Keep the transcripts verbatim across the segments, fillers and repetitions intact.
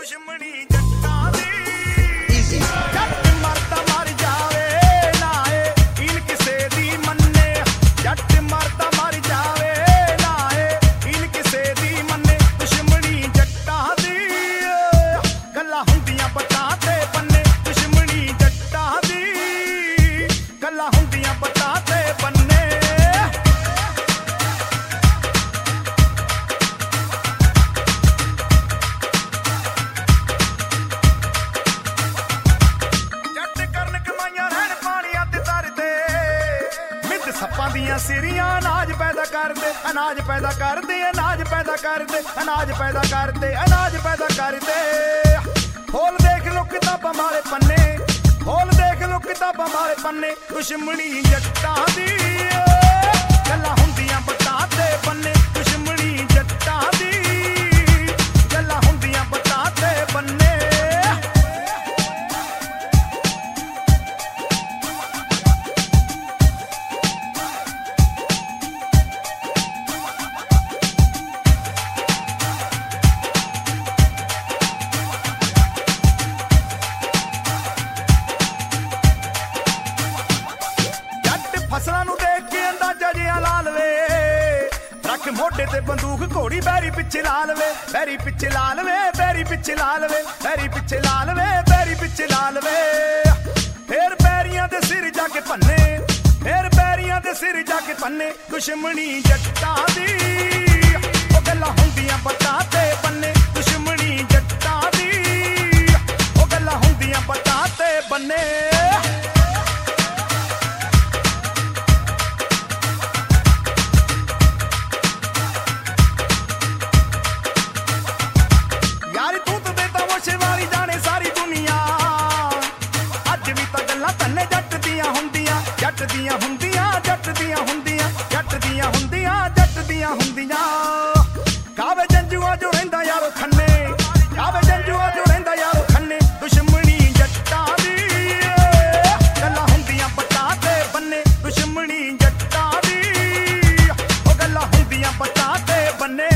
दुश्मनी जट्टां दी जट मरदा मर जावे नाए इन किसे दी मन्ने जट मरदा मर जावे नाए इन किसे दी मन्ने दुश्मनी जट्टां दी गल्लां हुंदियां बटां ते बन्ने दुश्मनी जट्टां दी गल्लां हुंदियां बटां ते बन्ने सप्पां दियां सिरियां अनाज पैदा करदे अनाज पैदा करदे अनाज पैदा करदे अनाज पैदा करदे अनाज पैदा करदे खोल देख लो किताबां वाले पन्ने खोल देख लो किताबां वाले पन्ने दुश्मनी जट्टां दी गल्लां हुंदियां बटां ते बन्ने दुश्मनी जट्टां दी गल्लां हुंदियां बटां ते बन्ने फसलां नूं देख के अंदाजा जिहा ला लवे रख मोढे ते बंदूक घोड़ी बैरी पिछे ला लवे बैरी पिछे ला लवे बैरी पिछे ला लवे बैरी पिछे ला लवे बैरी पिछे ला लवे फिर बैरियां दे सिर जाके भन्ने फिर बैरियां दे सिर जाके भन्ने दुश्मनी जट्टां दी ओ गल्लां हुंदियां बटां ते बन्ने दुश्मनी जट्टां दी ओ गल्लां हुंदियां बटां ते बन्ने जट दियां हुंदियां जट दियां हुंदियां जट दियां हुंदियां जट दियां हुंदियां कावे जंजुआ जो रहिंदा यारो खन्ने कावे जंजुआ जो रहिंदा यारो खन्ने दुश्मनी जट्टां दी गल्लां हुंदियां बटां ते बन्ने दुश्मनी जट्टां दी ओ गल्लां हुंदियां बटां ते बन्ने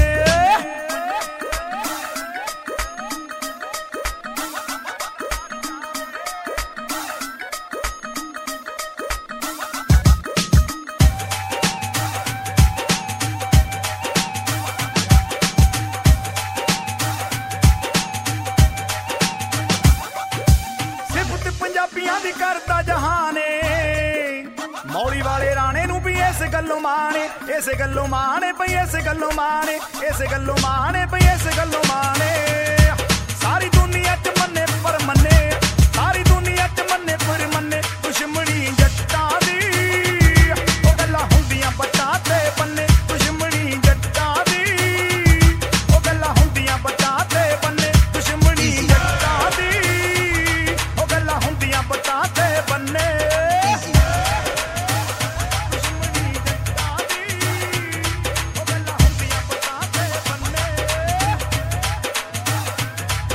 ਪੰਜਾਬੀਆਂ ਦੀ ਕਰਦਾ ਜਹਾਨੇ ਮੌਲੀ ਵਾਲੇ ਰਾਣੇ ਨੂੰ ਵੀ ਇਸ ਗੱਲੋਂ ਮਾਣੇ ਇਸ ਗੱਲੋਂ ਮਾਣੇ ਪਈ ਇਸ ਗੱਲੋਂ ਮਾਣੇ ਇਸ ਗੱਲੋਂ ਮਾਣੇ ਪਈ ਇਸ ਗੱਲੋਂ ਮਾਣੇ ਸਾਰੀ ਦੁਨੀਆ ਚ ਮੰਨੇ ਪਰ ਮੰਨੇ ਸਾਰੀ ਦੁਨੀਆ ਚ ਮੰਨੇ ਪਰ ਮੰਨੇ ਦੁਸ਼ਮਣੀ ਜੱਟਾਂ ਦੀ ਉਹ ਗੱਲਾਂ ਹੁੰਦੀਆਂ ਬਟਾਂ ਤੇ ਬੰਨੇ ਦੁਸ਼ਮਣੀ ਜੱਟਾਂ ਦੀ ਉਹ ਗੱਲਾਂ ਹੁੰਦੀਆਂ ਬਟਾਂ ਤੇ ਬੰਨੇ ਦੁਸ਼ਮਣੀ ਜੱਟਾਂ ਦੀ ਉਹ ਗੱਲਾਂ ਹੁੰਦੀਆਂ ਬਟਾਂ ਤੇ ਬੰਨੇ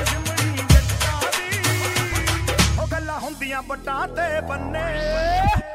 बटां ते बन्ने।